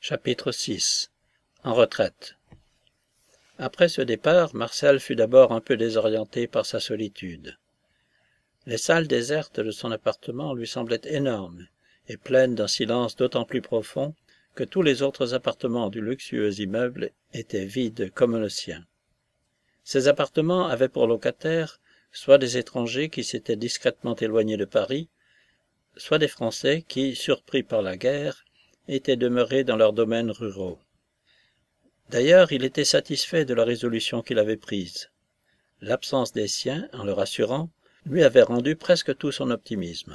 Chapitre 6. En retraite. Après ce départ, Marcel fut d'abord un peu désorienté par sa solitude. Les salles désertes de son appartement lui semblaient énormes et pleines d'un silence d'autant plus profond que tous les autres appartements du luxueux immeuble étaient vides comme le sien. Ces appartements avaient pour locataires soit des étrangers qui s'étaient discrètement éloignés de Paris, soit des Français qui, surpris par la guerre, étaient demeurés dans leurs domaines ruraux. D'ailleurs, il était satisfait de la résolution qu'il avait prise. L'absence des siens, en le rassurant, lui avait rendu presque tout son optimisme.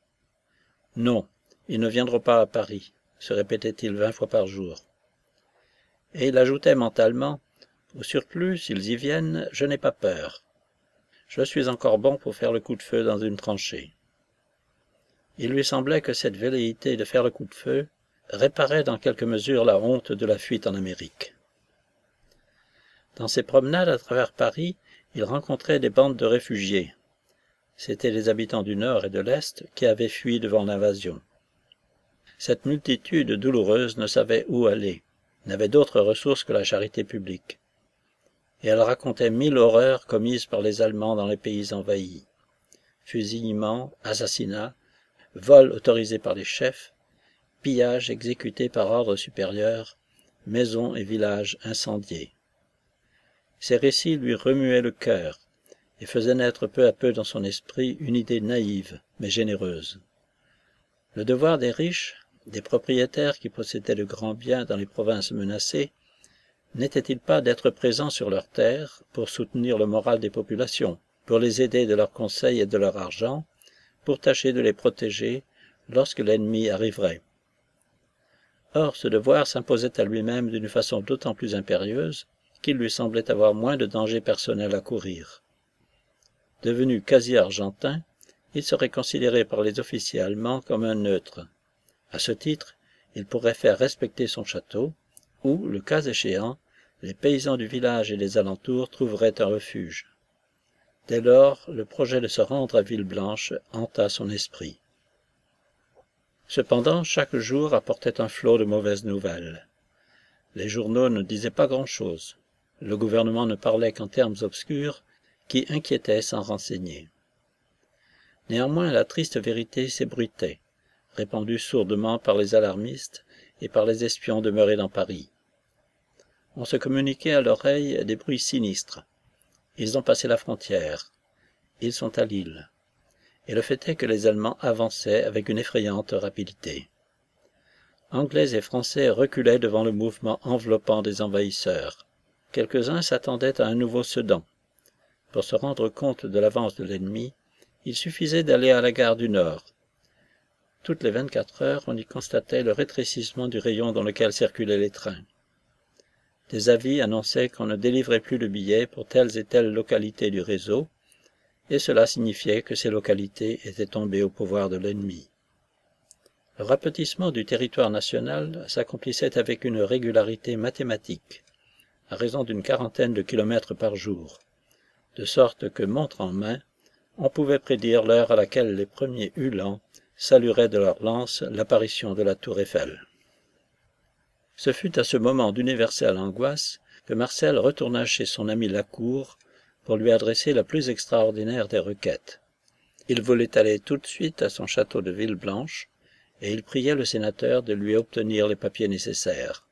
« Non, ils ne viendront pas à Paris », se répétait-il 20 fois par jour. Et il ajoutait mentalement, « Au surplus, s'ils y viennent, je n'ai pas peur. Je suis encore bon pour faire le coup de feu dans une tranchée. » Il lui semblait que cette velléité de faire le coup de feu réparait dans quelque mesure la honte de la fuite en Amérique. Dans ses promenades à travers Paris, il rencontrait des bandes de réfugiés. C'étaient les habitants du Nord et de l'Est qui avaient fui devant l'invasion. Cette multitude douloureuse ne savait où aller, n'avait d'autre ressource que la charité publique. Et elle racontait 1000 horreurs commises par les Allemands dans les pays envahis. Fusillements, assassinats, vols autorisés par les chefs, pillages exécutés par ordre supérieur, maisons et villages incendiés. Ces récits lui remuaient le cœur et faisaient naître peu à peu dans son esprit une idée naïve mais généreuse. Le devoir des riches, des propriétaires qui possédaient de grands biens dans les provinces menacées, n'était-il pas d'être présents sur leurs terres pour soutenir le moral des populations, pour les aider de leurs conseils et de leur argent, pour tâcher de les protéger lorsque l'ennemi arriverait. Or, ce devoir s'imposait à lui-même d'une façon d'autant plus impérieuse qu'il lui semblait avoir moins de danger personnel à courir. Devenu quasi argentin, il serait considéré par les officiers allemands comme un neutre. À ce titre, il pourrait faire respecter son château, où, le cas échéant, les paysans du village et des alentours trouveraient un refuge. Dès lors, le projet de se rendre à Villeblanche hanta son esprit. Cependant, chaque jour apportait un flot de mauvaises nouvelles. Les journaux ne disaient pas grand-chose. Le gouvernement ne parlait qu'en termes obscurs qui inquiétaient sans renseigner. Néanmoins, la triste vérité s'ébruitait, répandue sourdement par les alarmistes et par les espions demeurés dans Paris. On se communiquait à l'oreille des bruits sinistres. Ils ont passé la frontière. Ils sont à Lille. Et le fait est que les Allemands avançaient avec une effrayante rapidité. Anglais et Français reculaient devant le mouvement enveloppant des envahisseurs. Quelques-uns s'attendaient à un nouveau Sedan. Pour se rendre compte de l'avance de l'ennemi, il suffisait d'aller à la gare du Nord. Toutes les 24 heures, on y constatait le rétrécissement du rayon dans lequel circulaient les trains. Des avis annonçaient qu'on ne délivrait plus de billets pour telles et telles localités du réseau, et cela signifiait que ces localités étaient tombées au pouvoir de l'ennemi. Le rapetissement du territoire national s'accomplissait avec une régularité mathématique, à raison d'une 40aine de kilomètres par jour, de sorte que, montre en main, on pouvait prédire l'heure à laquelle les premiers Uhlans salueraient de leurs lances l'apparition de la tour Eiffel. Ce fut à ce moment d'universelle angoisse que Marcel retourna chez son ami Lacour pour lui adresser la plus extraordinaire des requêtes. Il voulait aller tout de suite à son château de Villeblanche, et il priait le sénateur de lui obtenir les papiers nécessaires.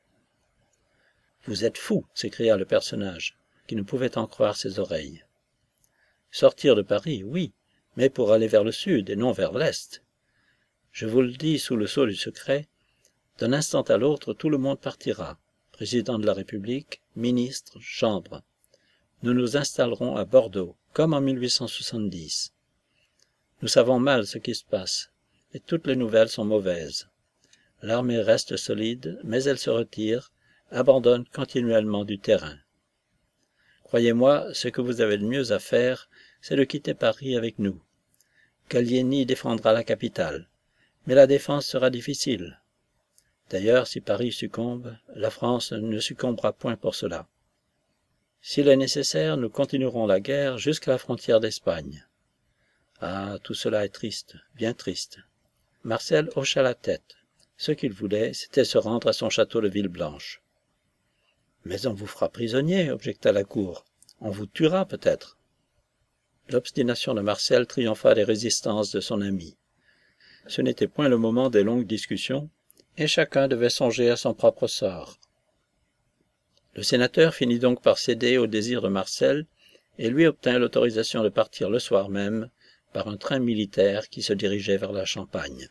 « Vous êtes fou !» s'écria le personnage, qui ne pouvait en croire ses oreilles. « Sortir de Paris, oui, mais pour aller vers le sud et non vers l'est. Je vous le dis sous le sceau du secret, d'un instant à l'autre tout le monde partira, président de la République, ministre, chambre. Nous nous installerons à Bordeaux, comme en 1870. Nous savons mal ce qui se passe, et toutes les nouvelles sont mauvaises. L'armée reste solide, mais elle se retire, abandonne continuellement du terrain. Croyez-moi, ce que vous avez de mieux à faire, c'est de quitter Paris avec nous. Gallieni défendra la capitale, mais la défense sera difficile. D'ailleurs, si Paris succombe, la France ne succombera point pour cela. S'il est nécessaire, nous continuerons la guerre jusqu'à la frontière d'Espagne. Ah, tout cela est triste, bien triste. Marcel hocha la tête. Ce qu'il voulait, c'était se rendre à son château de Villeblanche. « Mais on vous fera prisonnier, objecta la cour. On vous tuera peut-être. » L'obstination de Marcel triompha des résistances de son ami. Ce n'était point le moment des longues discussions, et chacun devait songer à son propre sort. Le sénateur finit donc par céder au désir de Marcel, et lui obtint l'autorisation de partir le soir même par un train militaire qui se dirigeait vers la Champagne.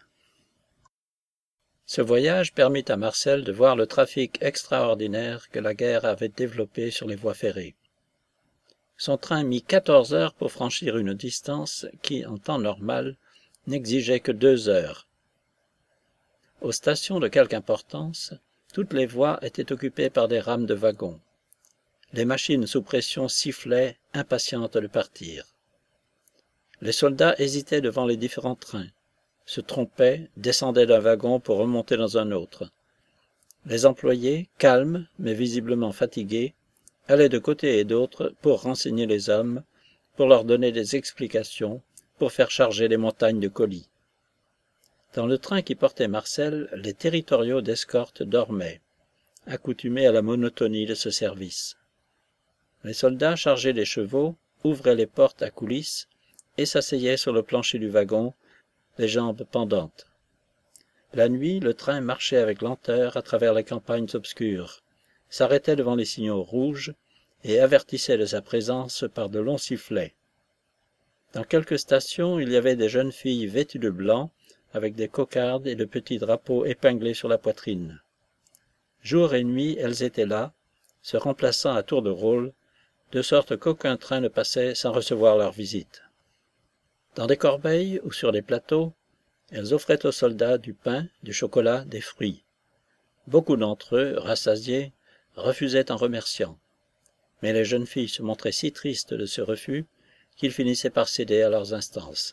Ce voyage permit à Marcel de voir le trafic extraordinaire que la guerre avait développé sur les voies ferrées. Son train mit 14 heures pour franchir une distance qui, en temps normal, n'exigeait que 2 heures. Aux stations de quelque importance, toutes les voies étaient occupées par des rames de wagons. Les machines sous pression sifflaient, impatientes de partir. Les soldats hésitaient devant les différents trains, se trompaient, descendaient d'un wagon pour remonter dans un autre. Les employés, calmes mais visiblement fatigués, allaient de côté et d'autre pour renseigner les hommes, pour leur donner des explications, pour faire charger les montagnes de colis. Dans le train qui portait Marcel, les territoriaux d'escorte dormaient, accoutumés à la monotonie de ce service. Les soldats chargeaient les chevaux, ouvraient les portes à coulisses et s'asseyaient sur le plancher du wagon, les jambes pendantes. La nuit, le train marchait avec lenteur à travers les campagnes obscures, s'arrêtait devant les signaux rouges et avertissait de sa présence par de longs sifflets. Dans quelques stations, il y avait des jeunes filles vêtues de blanc, avec des cocardes et de petits drapeaux épinglés sur la poitrine. Jour et nuit, elles étaient là, se remplaçant à tour de rôle, de sorte qu'aucun train ne passait sans recevoir leur visite. Dans des corbeilles ou sur des plateaux, elles offraient aux soldats du pain, du chocolat, des fruits. Beaucoup d'entre eux, rassasiés, refusaient en remerciant. Mais les jeunes filles se montraient si tristes de ce refus qu'ils finissaient par céder à leurs instances.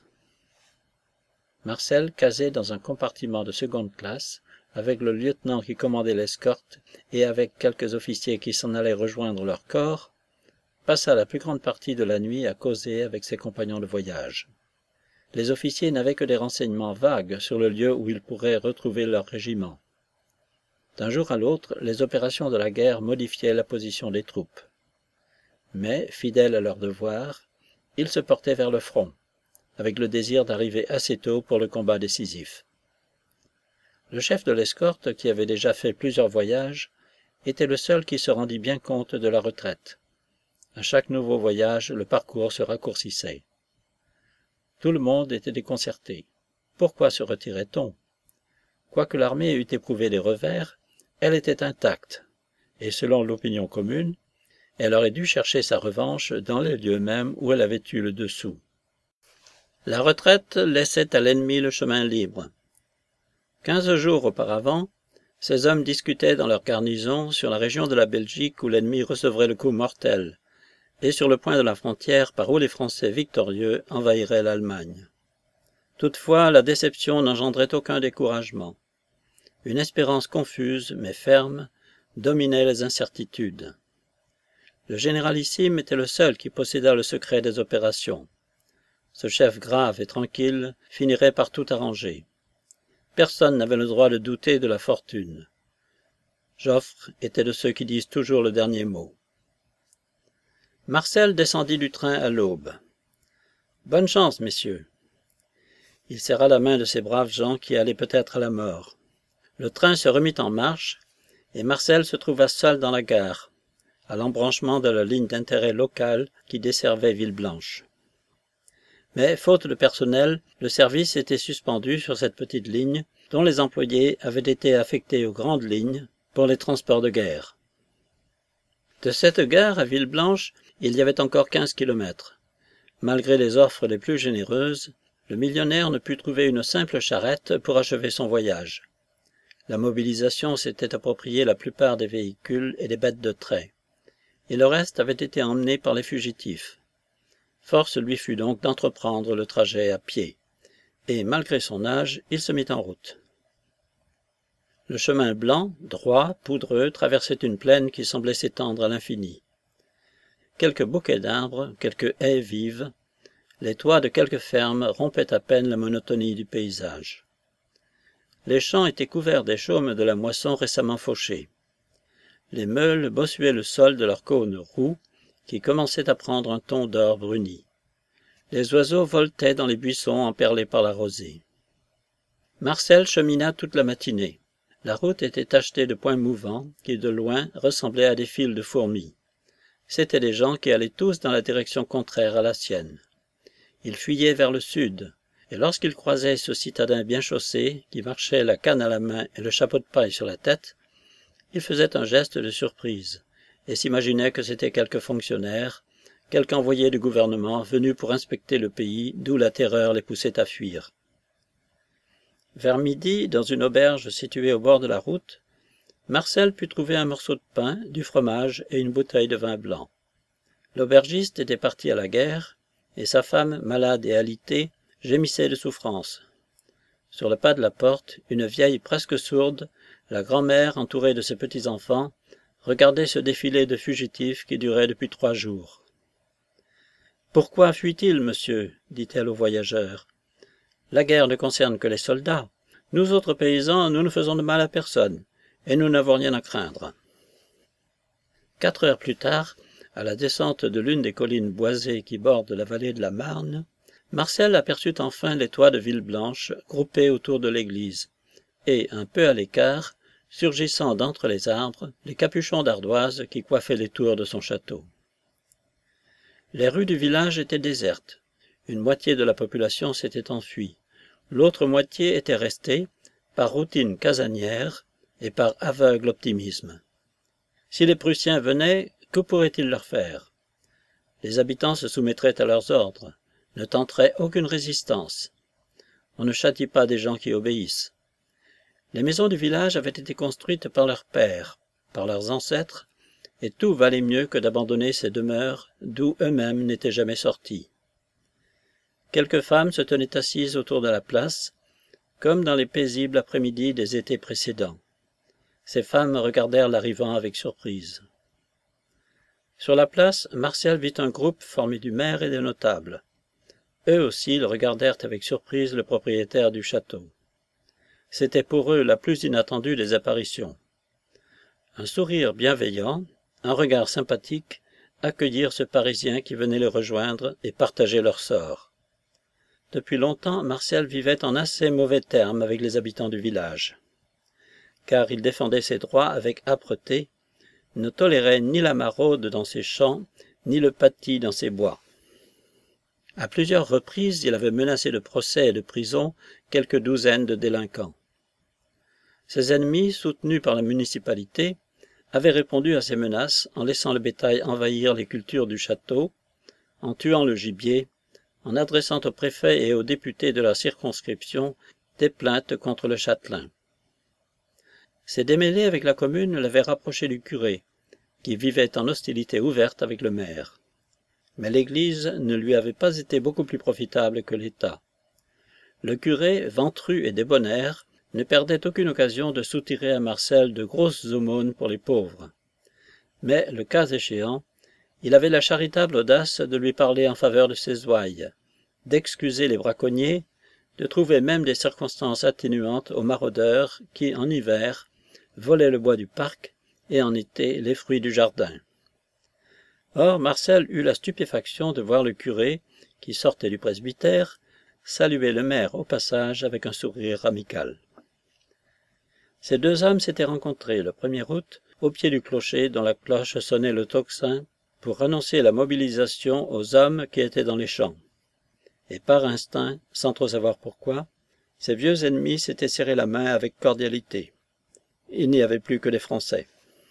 Marcel, casé dans un compartiment de seconde classe, avec le lieutenant qui commandait l'escorte et avec quelques officiers qui s'en allaient rejoindre leur corps, passa la plus grande partie de la nuit à causer avec ses compagnons de voyage. Les officiers n'avaient que des renseignements vagues sur le lieu où ils pourraient retrouver leur régiment. D'un jour à l'autre, les opérations de la guerre modifiaient la position des troupes. Mais, fidèles à leur devoir, ils se portaient vers le front, avec le désir d'arriver assez tôt pour le combat décisif. Le chef de l'escorte, qui avait déjà fait plusieurs voyages, était le seul qui se rendit bien compte de la retraite. À chaque nouveau voyage, le parcours se raccourcissait. Tout le monde était déconcerté. Pourquoi se retirait-on? Quoique l'armée eût éprouvé des revers, elle était intacte, et selon l'opinion commune, elle aurait dû chercher sa revanche dans les lieux mêmes où elle avait eu le dessous. La retraite laissait à l'ennemi le chemin libre. 15 jours auparavant, ces hommes discutaient dans leur garnison sur la région de la Belgique où l'ennemi recevrait le coup mortel, et sur le point de la frontière par où les Français victorieux envahiraient l'Allemagne. Toutefois, la déception n'engendrait aucun découragement. Une espérance confuse, mais ferme, dominait les incertitudes. Le généralissime était le seul qui possédât le secret des opérations. Ce chef grave et tranquille finirait par tout arranger. Personne n'avait le droit de douter de la fortune. Joffre était de ceux qui disent toujours le dernier mot. Marcel descendit du train à l'aube. « Bonne chance, messieurs !» Il serra la main de ces braves gens qui allaient peut-être à la mort. Le train se remit en marche, et Marcel se trouva seul dans la gare, à l'embranchement de la ligne d'intérêt local qui desservait Villeblanche. Mais, faute de personnel, le service était suspendu sur cette petite ligne, dont les employés avaient été affectés aux grandes lignes pour les transports de guerre. De cette gare à Villeblanche, il y avait encore 15 kilomètres. Malgré les offres les plus généreuses, le millionnaire ne put trouver une simple charrette pour achever son voyage. La mobilisation s'était appropriée la plupart des véhicules et des bêtes de trait, et le reste avait été emmené par les fugitifs. Force lui fut donc d'entreprendre le trajet à pied, et malgré son âge, il se mit en route. Le chemin blanc, droit, poudreux, traversait une plaine qui semblait s'étendre à l'infini. Quelques bouquets d'arbres, quelques haies vives, les toits de quelques fermes rompaient à peine la monotonie du paysage. Les champs étaient couverts des chaumes de la moisson récemment fauchée. Les meules bossuaient le sol de leurs cônes roux, qui commençaient à prendre un ton d'or bruni. Les oiseaux voletaient dans les buissons emperlés par la rosée. Marcel chemina toute la matinée. La route était tachetée de points mouvants qui, de loin, ressemblaient à des files de fourmis. C'étaient des gens qui allaient tous dans la direction contraire à la sienne. Ils fuyaient vers le sud, et lorsqu'ils croisaient ce citadin bien chaussé, qui marchait la canne à la main et le chapeau de paille sur la tête, ils faisaient un geste de surprise, et s'imaginaient que c'était quelque fonctionnaire, quelque envoyé du gouvernement venu pour inspecter le pays, d'où la terreur les poussait à fuir. Vers midi, dans une auberge située au bord de la route, Marcel put trouver un morceau de pain, du fromage et une bouteille de vin blanc. L'aubergiste était parti à la guerre, et sa femme, malade et alitée, gémissait de souffrance. Sur le pas de la porte, une vieille presque sourde, la grand-mère entourée de ses petits-enfants, regardait ce défilé de fugitifs qui durait depuis 3 jours. « Pourquoi fuit-il, monsieur » dit-elle au voyageur. « La guerre ne concerne que les soldats. Nous autres paysans, nous ne faisons de mal à personne, et nous n'avons rien à craindre. » 4 heures plus tard, à la descente de l'une des collines boisées qui bordent la vallée de la Marne, Marcel aperçut enfin les toits de Villeblanche groupés autour de l'église, et, un peu à l'écart, surgissant d'entre les arbres, les capuchons d'ardoise qui coiffaient les tours de son château. Les rues du village étaient désertes. Une moitié de la population s'était enfuie. L'autre moitié était restée, par routine casanière et par aveugle optimisme. Si les Prussiens venaient, que pourraient-ils leur faire? Les habitants se soumettraient à leurs ordres, ne tenteraient aucune résistance. On ne châtie pas des gens qui obéissent. Les maisons du village avaient été construites par leurs pères, par leurs ancêtres, et tout valait mieux que d'abandonner ces demeures d'où eux-mêmes n'étaient jamais sortis. Quelques femmes se tenaient assises autour de la place, comme dans les paisibles après-midi des étés précédents. Ces femmes regardèrent l'arrivant avec surprise. Sur la place, Martial vit un groupe formé du maire et des notables. Eux aussi, ils regardèrent avec surprise le propriétaire du château. C'était pour eux la plus inattendue des apparitions. Un sourire bienveillant, un regard sympathique accueillirent ce Parisien qui venait les rejoindre et partager leur sort. Depuis longtemps, Martial vivait en assez mauvais termes avec les habitants du village, car il défendait ses droits avec âpreté, ne tolérait ni la maraude dans ses champs, ni le patis dans ses bois. À plusieurs reprises, il avait menacé de procès et de prison quelques douzaines de délinquants. Ses ennemis, soutenus par la municipalité, avaient répondu à ces menaces en laissant le bétail envahir les cultures du château, en tuant le gibier, en adressant au préfet et aux députés de la circonscription des plaintes contre le châtelain. Ces démêlés avec la commune l'avaient rapproché du curé, qui vivait en hostilité ouverte avec le maire. Mais l'Église ne lui avait pas été beaucoup plus profitable que l'État. Le curé, ventru et débonnaire, ne perdait aucune occasion de soutirer à Marcel de grosses aumônes pour les pauvres. Mais, le cas échéant, il avait la charitable audace de lui parler en faveur de ses ouailles, d'excuser les braconniers, de trouver même des circonstances atténuantes aux maraudeurs qui, en hiver, volaient le bois du parc et en été les fruits du jardin. Or, Marcel eut la stupéfaction de voir le curé, qui sortait du presbytère, saluer le maire au passage avec un sourire amical. Ces 2 hommes s'étaient rencontrés le 1er août au pied du clocher dont la cloche sonnait le tocsin pour annoncer la mobilisation aux hommes qui étaient dans les champs. Et par instinct, sans trop savoir pourquoi, ses vieux ennemis s'étaient serré la main avec cordialité. Il n'y avait plus que des Français.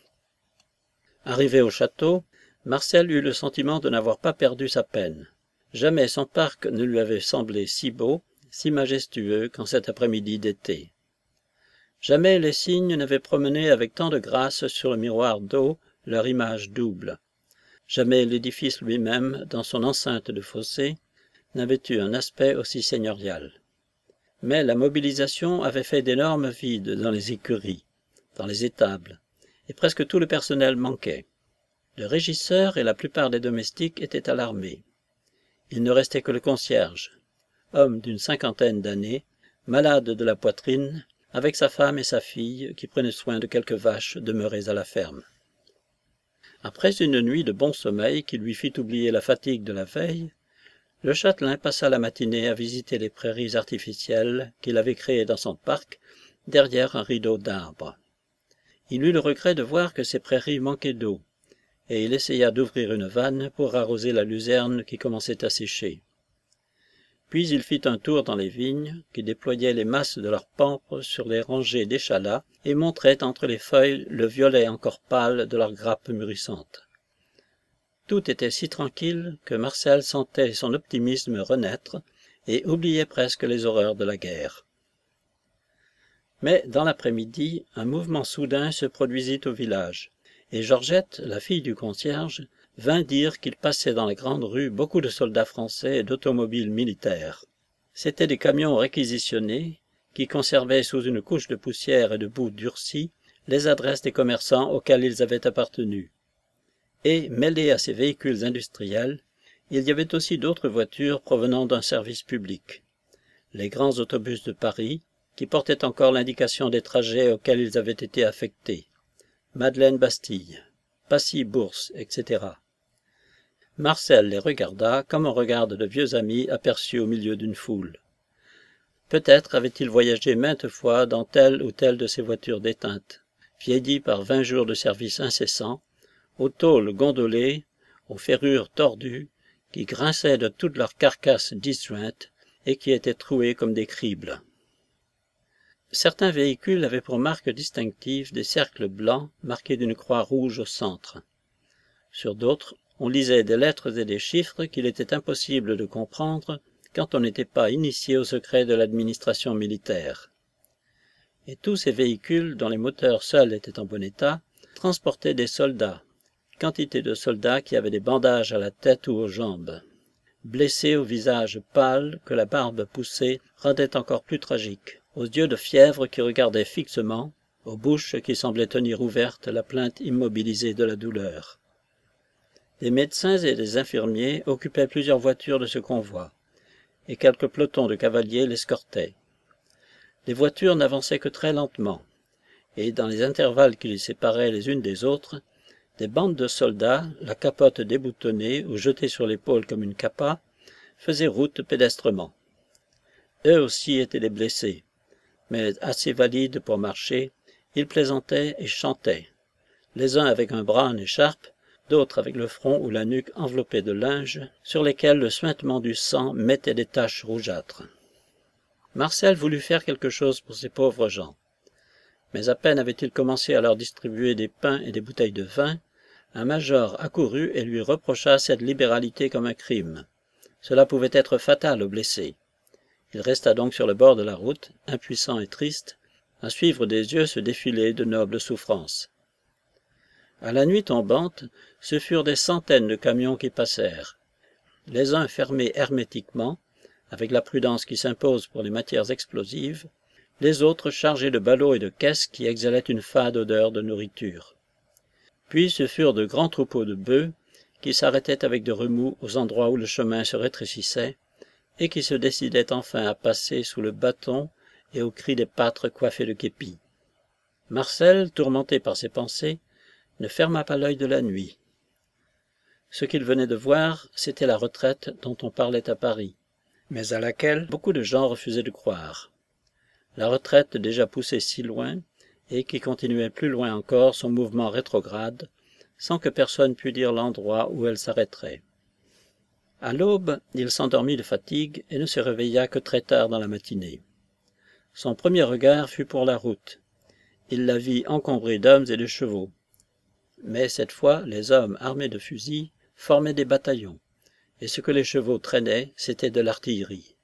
Arrivé au château, Marcel eut le sentiment de n'avoir pas perdu sa peine. Jamais son parc ne lui avait semblé si beau, si majestueux qu'en cet après-midi d'été. Jamais les cygnes n'avaient promené avec tant de grâce sur le miroir d'eau leur image double. Jamais l'édifice lui-même, dans son enceinte de fossé, n'avait eu un aspect aussi seigneurial. Mais la mobilisation avait fait d'énormes vides dans les écuries, dans les étables, et presque tout le personnel manquait. Le régisseur et la plupart des domestiques étaient alarmés. Il ne restait que le concierge, homme d'une 50aine d'années, malade de la poitrine, avec sa femme et sa fille qui prenaient soin de quelques vaches demeurées à la ferme. Après une nuit de bon sommeil qui lui fit oublier la fatigue de la veille, le châtelain passa la matinée à visiter les prairies artificielles qu'il avait créées dans son parc derrière un rideau d'arbres. Il eut le regret de voir que ces prairies manquaient d'eau, et il essaya d'ouvrir une vanne pour arroser la luzerne qui commençait à sécher. Puis il fit un tour dans les vignes, qui déployaient les masses de leurs pampres sur les rangées d'échalas et montraient entre les feuilles le violet encore pâle de leurs grappes mûrissantes. Tout était si tranquille que Marcel sentait son optimisme renaître et oubliait presque les horreurs de la guerre. Mais dans l'après-midi, un mouvement soudain se produisit au village, et Georgette, la fille du concierge, vint dire qu'il passait dans la grande rue beaucoup de soldats français et d'automobiles militaires. C'étaient des camions réquisitionnés qui conservaient sous une couche de poussière et de boue durcie les adresses des commerçants auxquels ils avaient appartenu. Et, mêlés à ces véhicules industriels, il y avait aussi d'autres voitures provenant d'un service public. Les grands autobus de Paris, qui portaient encore l'indication des trajets auxquels ils avaient été affectés. Madeleine-Bastille, Passy-Bourse, etc. Marcel les regarda comme on regarde de vieux amis aperçus au milieu d'une foule. Peut-être avait-il voyagé maintes fois dans telle ou telle de ces voitures déteintes, vieillies par 20 jours de service incessant, aux tôles gondolées, aux ferrures tordues, qui grinçaient de toutes leurs carcasses disjointes et qui étaient trouées comme des cribles. Certains véhicules avaient pour marque distinctive des cercles blancs marqués d'une croix rouge au centre. Sur d'autres, on lisait des lettres et des chiffres qu'il était impossible de comprendre quand on n'était pas initié au secret de l'administration militaire. Et tous ces véhicules, dont les moteurs seuls étaient en bon état, transportaient des soldats, quantité de soldats qui avaient des bandages à la tête ou aux jambes, blessés au visage pâle que la barbe poussée rendait encore plus tragique, aux yeux de fièvre qui regardaient fixement, aux bouches qui semblaient tenir ouverte la plainte immobilisée de la douleur. Des médecins et des infirmiers occupaient plusieurs voitures de ce convoi, et quelques pelotons de cavaliers l'escortaient. Les voitures n'avançaient que très lentement, et dans les intervalles qui les séparaient les unes des autres, des bandes de soldats, la capote déboutonnée ou jetée sur l'épaule comme une capa, faisaient route pédestrement. Eux aussi étaient des blessés, mais assez valides pour marcher, ils plaisantaient et chantaient, les uns avec un bras en écharpe, d'autres avec le front ou la nuque enveloppés de linge, sur lesquels le suintement du sang mettait des taches rougeâtres. Marcel voulut faire quelque chose pour ces pauvres gens. Mais à peine avait-il commencé à leur distribuer des pains et des bouteilles de vin, un major accourut et lui reprocha cette libéralité comme un crime. Cela pouvait être fatal aux blessés. Il resta donc sur le bord de la route, impuissant et triste, à suivre des yeux ce défilé de nobles souffrances. À la nuit tombante, ce furent des centaines de camions qui passèrent, les uns fermés hermétiquement, avec la prudence qui s'impose pour les matières explosives, les autres chargés de ballots et de caisses qui exhalaient une fade odeur de nourriture. Puis ce furent de grands troupeaux de bœufs qui s'arrêtaient avec de remous aux endroits où le chemin se rétrécissait et qui se décidaient enfin à passer sous le bâton et au cri des pâtres coiffés de képis. Marcel, tourmenté par ses pensées, ne ferma pas l'œil de la nuit. Ce qu'il venait de voir, c'était la retraite dont on parlait à Paris, mais à laquelle beaucoup de gens refusaient de croire. La retraite déjà poussée si loin, et qui continuait plus loin encore son mouvement rétrograde, sans que personne pût dire l'endroit où elle s'arrêterait. À l'aube, il s'endormit de fatigue et ne se réveilla que très tard dans la matinée. Son premier regard fut pour la route. Il la vit encombrée d'hommes et de chevaux. Mais cette fois, les hommes armés de fusils formaient des bataillons, et ce que les chevaux traînaient, c'était de l'artillerie.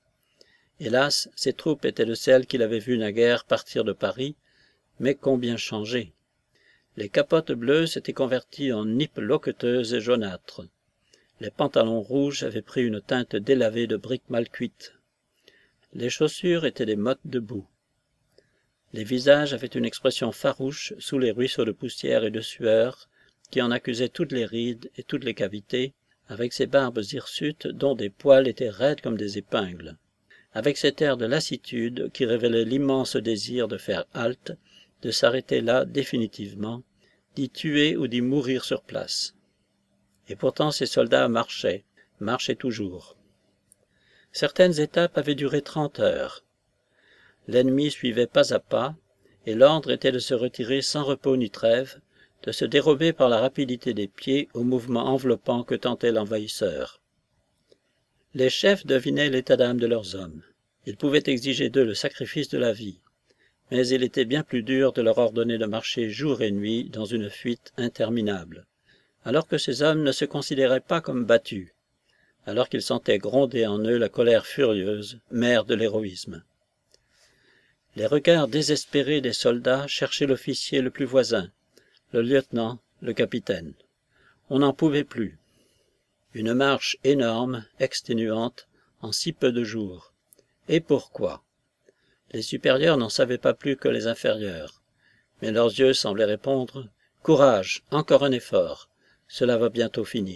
Hélas, ces troupes étaient de celles qu'il avait vues naguère partir de Paris, mais combien changées! Les capotes bleues s'étaient converties en nippes loqueteuses et jaunâtres. Les pantalons rouges avaient pris une teinte délavée de briques mal cuites. Les chaussures étaient des mottes de boue. Les visages avaient une expression farouche sous les ruisseaux de poussière et de sueur qui en accusaient toutes les rides et toutes les cavités, avec ces barbes hirsutes dont des poils étaient raides comme des épingles. avec cet air de lassitude qui révélait l'immense désir de faire halte, de s'arrêter là définitivement, d'y tuer ou d'y mourir sur place. Et pourtant ces soldats marchaient toujours. Certaines étapes avaient duré 30 heures. L'ennemi suivait pas à pas, et l'ordre était de se retirer sans repos ni trêve, de se dérober par la rapidité des pieds au mouvement enveloppant que tentait l'envahisseur. Les chefs devinaient l'état d'âme de leurs hommes. Ils pouvaient exiger d'eux le sacrifice de la vie, mais il était bien plus dur de leur ordonner de marcher jour et nuit dans une fuite interminable, alors que ces hommes ne se considéraient pas comme battus, alors qu'ils sentaient gronder en eux la colère furieuse, mère de l'héroïsme. Les regards désespérés des soldats cherchaient l'officier le plus voisin, le lieutenant, le capitaine. On n'en pouvait plus. Une marche énorme, exténuante, en si peu de jours. Et pourquoi? Les supérieurs n'en savaient pas plus que les inférieurs, mais leurs yeux semblaient répondre « Courage, encore un effort, cela va bientôt finir ».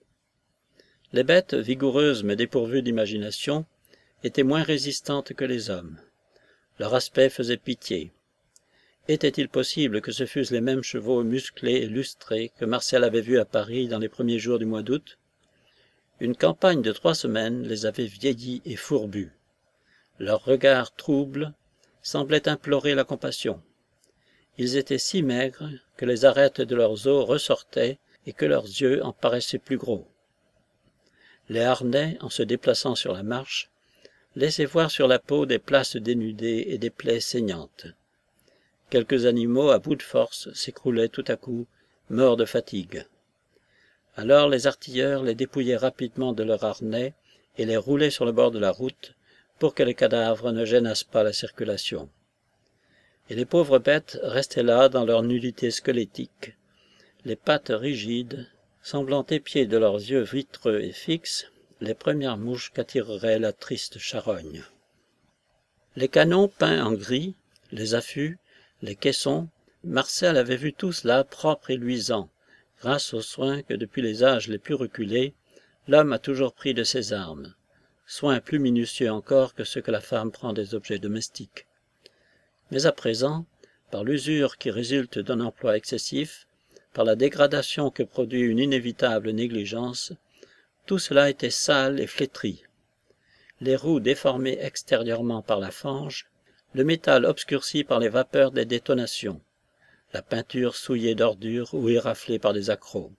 Les bêtes, vigoureuses mais dépourvues d'imagination, étaient moins résistantes que les hommes. Leur aspect faisait pitié. Était-il possible que ce fussent les mêmes chevaux musclés et lustrés que Martial avait vus à Paris dans les premiers jours du mois d'août? Une campagne de 3 semaines les avait vieillis et fourbus. Leurs regards troubles semblaient implorer la compassion. Ils étaient si maigres que les arêtes de leurs os ressortaient et que leurs yeux en paraissaient plus gros. Les harnais, en se déplaçant sur la marche, laissaient voir sur la peau des places dénudées et des plaies saignantes. Quelques animaux à bout de force s'écroulaient tout à coup, morts de fatigue. Alors les artilleurs les dépouillaient rapidement de leurs harnais et les roulaient sur le bord de la route pour que les cadavres ne gênassent pas la circulation. Et les pauvres bêtes restaient là dans leur nullité squelettique, les pattes rigides, semblant épier de leurs yeux vitreux et fixes les premières mouches qu'attirerait la triste charogne. Les canons peints en gris, les affûts, les caissons, Martial avait vu tout cela propre et luisant, grâce aux soins que depuis les âges les plus reculés, l'homme a toujours pris de ses armes, soins plus minutieux encore que ceux que la femme prend des objets domestiques. Mais à présent, par l'usure qui résulte d'un emploi excessif, par la dégradation que produit une inévitable négligence, tout cela était sale et flétri. Les roues déformées extérieurement par la fange, le métal obscurci par les vapeurs des détonations, la peinture souillée d'ordures ou éraflée par des accrocs.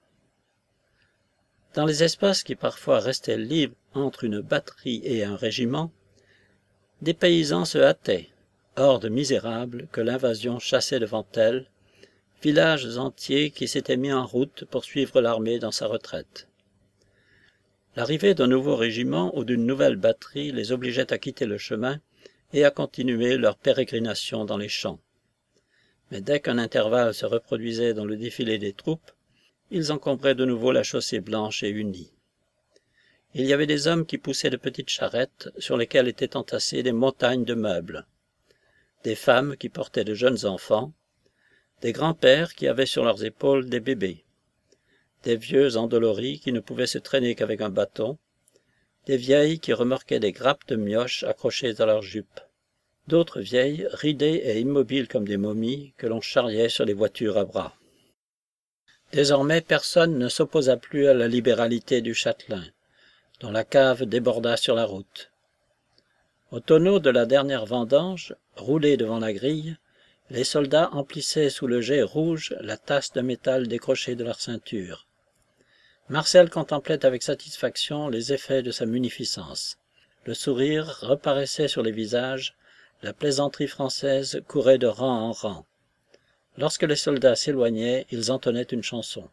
Dans les espaces qui parfois restaient libres entre une batterie et un régiment, des paysans se hâtaient, hordes misérables que l'invasion chassait devant elles, villages entiers qui s'étaient mis en route pour suivre l'armée dans sa retraite. L'arrivée d'un nouveau régiment ou d'une nouvelle batterie les obligeait à quitter le chemin et à continuer leur pérégrination dans les champs. Mais dès qu'un intervalle se reproduisait dans le défilé des troupes, ils encombraient de nouveau la chaussée blanche et unie. Il y avait des hommes qui poussaient de petites charrettes sur lesquelles étaient entassées des montagnes de meubles, des femmes qui portaient de jeunes enfants, des grands-pères qui avaient sur leurs épaules des bébés, des vieux endoloris qui ne pouvaient se traîner qu'avec un bâton, des vieilles qui remorquaient des grappes de mioches accrochées à leurs jupes, d'autres vieilles, ridées et immobiles comme des momies, que l'on charriait sur les voitures à bras. Désormais, personne ne s'opposa plus à la libéralité du châtelain, dont la cave déborda sur la route. Au tonneau de la dernière vendange, roulé devant la grille, les soldats emplissaient sous le jet rouge la tasse de métal décrochée de leur ceinture. Martial contemplait avec satisfaction les effets de sa munificence. Le sourire reparaissait sur les visages, la plaisanterie française courait de rang en rang. Lorsque les soldats s'éloignaient, ils entonnaient une chanson.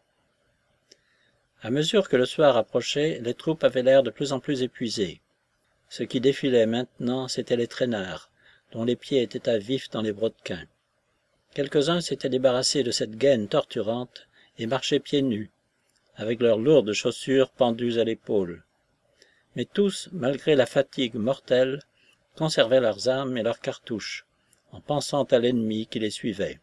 À mesure que le soir approchait, les troupes avaient l'air de plus en plus épuisées. Ce qui défilait maintenant, c'étaient les traînards, dont les pieds étaient à vif dans les brodequins. Quelques-uns s'étaient débarrassés de cette gaine torturante et marchaient pieds nus, avec leurs lourdes chaussures pendues à l'épaule. Mais tous, malgré la fatigue mortelle, conservaient leurs armes et leurs cartouches, en pensant à l'ennemi qui les suivait.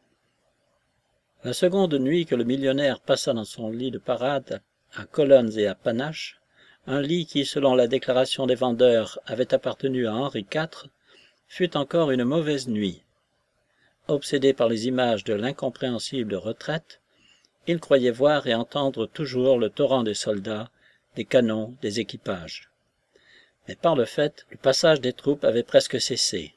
La seconde nuit que le millionnaire passa dans son lit de parade, à colonnes et à panaches, un lit qui, selon la déclaration des vendeurs, avait appartenu à Henri IV, fut encore une mauvaise nuit. Obsédé par les images de l'incompréhensible retraite, il croyait voir et entendre toujours le torrent des soldats, des canons, des équipages. Mais par le fait, le passage des troupes avait presque cessé.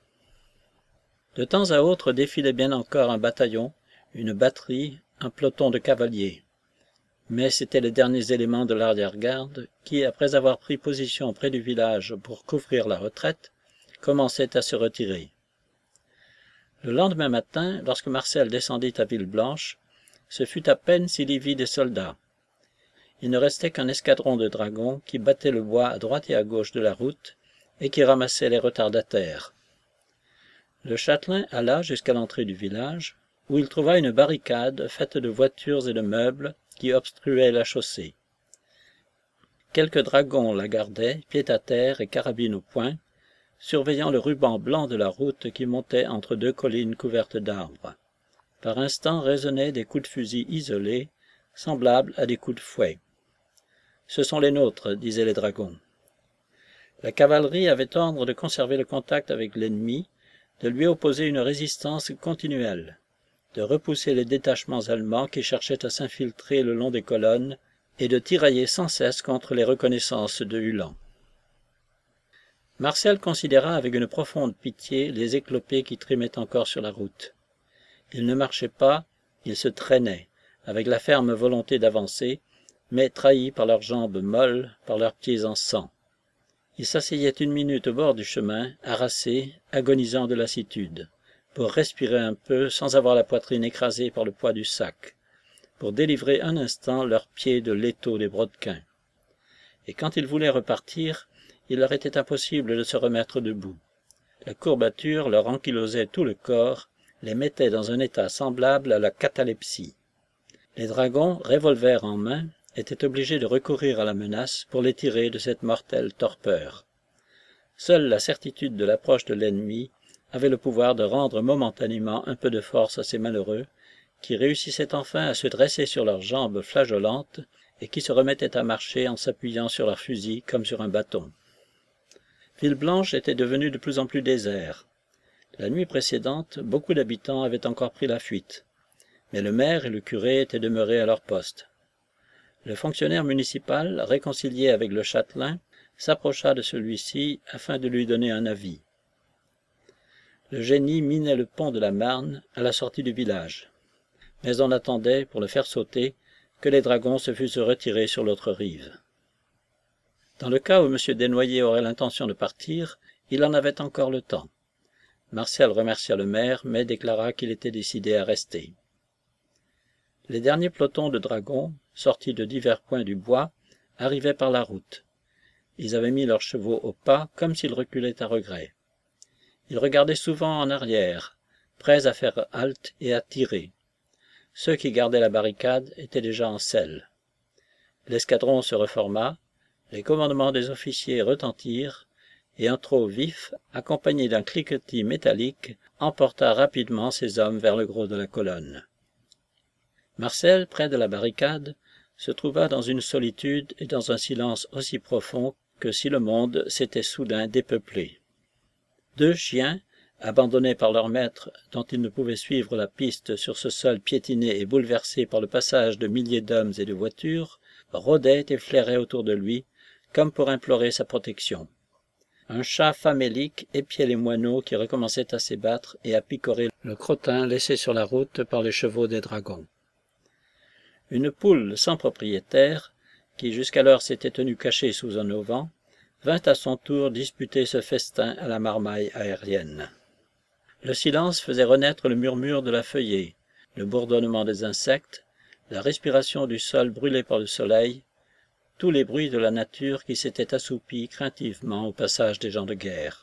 De temps à autre défilait bien encore un bataillon, une batterie, un peloton de cavaliers. Mais c'étaient les derniers éléments de l'arrière-garde qui, après avoir pris position près du village pour couvrir la retraite, commençaient à se retirer. Le lendemain matin, lorsque Marcel descendit à Villeblanche, ce fut à peine s'il y vit des soldats. Il ne restait qu'un escadron de dragons qui battait le bois à droite et à gauche de la route et qui ramassait les retardataires. Le châtelain alla jusqu'à l'entrée du village, où il trouva une barricade faite de voitures et de meubles qui obstruait la chaussée. Quelques dragons la gardaient, pied à terre et carabine au poing, surveillant le ruban blanc de la route qui montait entre deux collines couvertes d'arbres. Par instants résonnaient des coups de fusil isolés, semblables à des coups de fouet. « Ce sont les nôtres », disaient les dragons. La cavalerie avait ordre de conserver le contact avec l'ennemi, de lui opposer une résistance continuelle, de repousser les détachements allemands qui cherchaient à s'infiltrer le long des colonnes et de tirailler sans cesse contre les reconnaissances de Ulan. Marcel considéra avec une profonde pitié les éclopés qui trimaient encore sur la route. Ils ne marchaient pas, ils se traînaient, avec la ferme volonté d'avancer, mais trahis par leurs jambes molles, par leurs pieds en sang. Ils s'asseyaient une minute au bord du chemin, harassés, agonisant de lassitude, pour respirer un peu sans avoir la poitrine écrasée par le poids du sac, pour délivrer un instant leurs pieds de l'étau des brodequins. Et quand ils voulaient repartir, il leur était impossible de se remettre debout. La courbature leur ankylosait tout le corps, les mettait dans un état semblable à la catalepsie. Les dragons, revolvers en main, étaient obligés de recourir à la menace pour les tirer de cette mortelle torpeur. Seule la certitude de l'approche de l'ennemi avait le pouvoir de rendre momentanément un peu de force à ces malheureux, qui réussissaient enfin à se dresser sur leurs jambes flageolantes et qui se remettaient à marcher en s'appuyant sur leurs fusils comme sur un bâton. Villeblanche était devenue de plus en plus désert. La nuit précédente, beaucoup d'habitants avaient encore pris la fuite, mais le maire et le curé étaient demeurés à leur poste. Le fonctionnaire municipal, réconcilié avec le châtelain, s'approcha de celui-ci afin de lui donner un avis. Le génie minait le pont de la Marne à la sortie du village, mais on attendait, pour le faire sauter, que les dragons se fussent retirés sur l'autre rive. Dans le cas où M. Desnoyers aurait l'intention de partir, il en avait encore le temps. Marcel remercia le maire, mais déclara qu'il était décidé à rester. Les derniers pelotons de dragons, sortis de divers points du bois, arrivaient par la route. Ils avaient mis leurs chevaux au pas, comme s'ils reculaient à regret. Ils regardaient souvent en arrière, prêts à faire halte et à tirer. Ceux qui gardaient la barricade étaient déjà en selle. L'escadron se reforma, les commandements des officiers retentirent, et un trot vif, accompagné d'un cliquetis métallique, emporta rapidement ces hommes vers le gros de la colonne. Marcel, près de la barricade, se trouva dans une solitude et dans un silence aussi profond que si le monde s'était soudain dépeuplé. Deux chiens, abandonnés par leur maître, dont ils ne pouvaient suivre la piste sur ce sol piétiné et bouleversé par le passage de milliers d'hommes et de voitures, rôdaient et flairaient autour de lui, comme pour implorer sa protection. Un chat famélique épiait les moineaux qui recommençaient à s'ébattre et à picorer le crottin laissé sur la route par les chevaux des dragons. Une poule sans propriétaire, qui jusqu'alors s'était tenue cachée sous un auvent, vint à son tour disputer ce festin à la marmaille aérienne. Le silence faisait renaître le murmure de la feuillée, le bourdonnement des insectes, la respiration du sol brûlé par le soleil, tous les bruits de la nature qui s'étaient assoupis craintivement au passage des gens de guerre.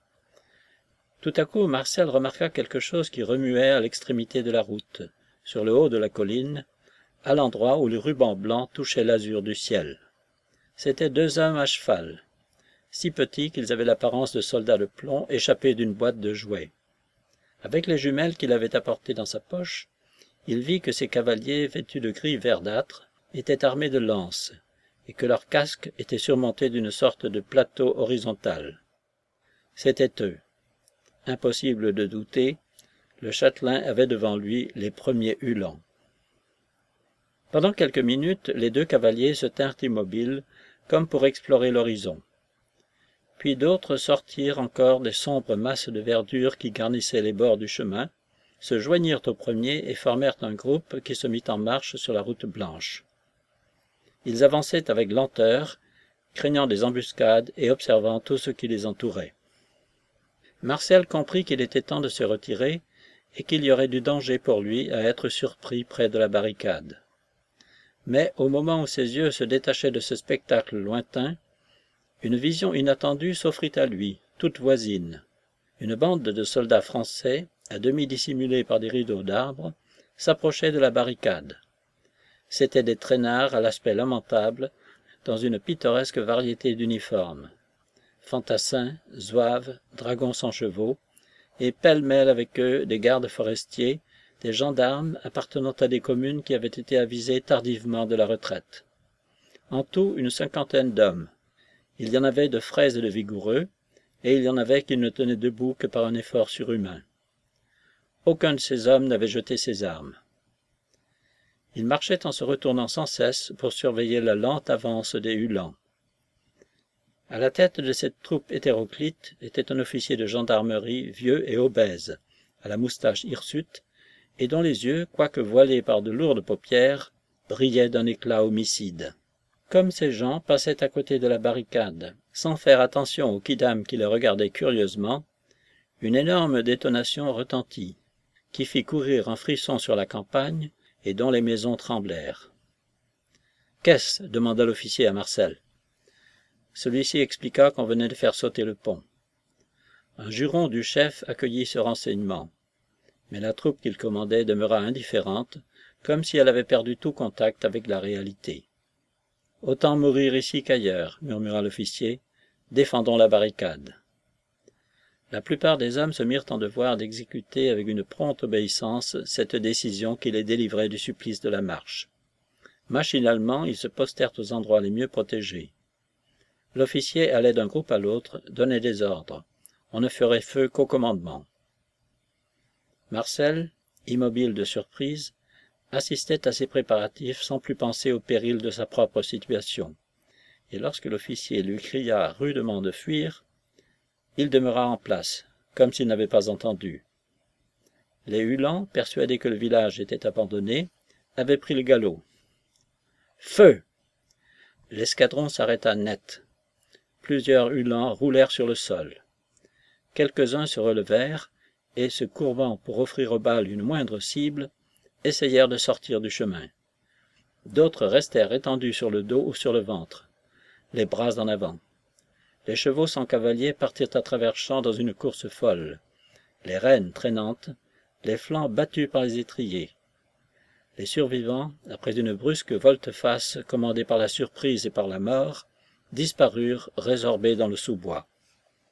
Tout à coup, Marcel remarqua quelque chose qui remuait à l'extrémité de la route, sur le haut de la colline, à l'endroit où le ruban blanc touchait l'azur du ciel. C'étaient deux hommes à cheval, si petits qu'ils avaient l'apparence de soldats de plomb échappés d'une boîte de jouets. Avec les jumelles qu'il avait apportées dans sa poche, il vit que ces cavaliers, vêtus de gris verdâtre, étaient armés de lances, et que leur casque était surmonté d'une sorte de plateau horizontal. C'étaient eux. Impossible de douter, le châtelain avait devant lui les premiers Uhlans. Pendant quelques minutes, les deux cavaliers se tinrent immobiles, comme pour explorer l'horizon. Puis d'autres sortirent encore des sombres masses de verdure qui garnissaient les bords du chemin, se joignirent aux premiers et formèrent un groupe qui se mit en marche sur la route blanche. Ils avançaient avec lenteur, craignant des embuscades et observant tout ce qui les entourait. Martial comprit qu'il était temps de se retirer et qu'il y aurait du danger pour lui à être surpris près de la barricade. Mais au moment où ses yeux se détachaient de ce spectacle lointain, une vision inattendue s'offrit à lui, toute voisine. Une bande de soldats français, à demi dissimulés par des rideaux d'arbres, s'approchait de la barricade. C'étaient des traînards à l'aspect lamentable, dans une pittoresque variété d'uniformes. Fantassins, zouaves, dragons sans chevaux, et pêle-mêle avec eux des gardes forestiers, des gendarmes appartenant à des communes qui avaient été avisées tardivement de la retraite. En tout, une cinquantaine d'hommes. Il y en avait de frais et de vigoureux, et il y en avait qui ne tenaient debout que par un effort surhumain. Aucun de ces hommes n'avait jeté ses armes. Ils marchaient en se retournant sans cesse pour surveiller la lente avance des Uhlans. À la tête de cette troupe hétéroclite était un officier de gendarmerie vieux et obèse, à la moustache hirsute, et dont les yeux, quoique voilés par de lourdes paupières, brillaient d'un éclat homicide. Comme ces gens passaient à côté de la barricade, sans faire attention aux quidam qui les regardaient curieusement, une énorme détonation retentit, qui fit courir un frisson sur la campagne et dont les maisons tremblèrent. « Qu'est-ce » demanda l'officier à Marcel. Celui-ci expliqua qu'on venait de faire sauter le pont. Un juron du chef accueillit ce renseignement, mais la troupe qu'il commandait demeura indifférente, comme si elle avait perdu tout contact avec la réalité. « Autant mourir ici qu'ailleurs, » murmura l'officier. « Défendons la barricade. » La plupart des hommes se mirent en devoir d'exécuter avec une prompte obéissance cette décision qui les délivrait du supplice de la marche. Machinalement, ils se postèrent aux endroits les mieux protégés. L'officier allait d'un groupe à l'autre, donnait des ordres. On ne ferait feu qu'au commandement. Marcel, immobile de surprise, assistait à ces préparatifs sans plus penser au péril de sa propre situation, et lorsque l'officier lui cria rudement de fuir, il demeura en place, comme s'il n'avait pas entendu. Les Uhlans, persuadés que le village était abandonné, avaient pris le galop. Feu! L'escadron s'arrêta net. Plusieurs Uhlans roulèrent sur le sol. Quelques-uns se relevèrent, et, se courbant pour offrir aux balles une moindre cible, essayèrent de sortir du chemin. D'autres restèrent étendus sur le dos ou sur le ventre, les bras en avant. Les chevaux sans cavalier partirent à travers champs dans une course folle, les rênes traînantes, les flancs battus par les étriers. Les survivants, après une brusque volte-face commandée par la surprise et par la mort, disparurent résorbés dans le sous-bois.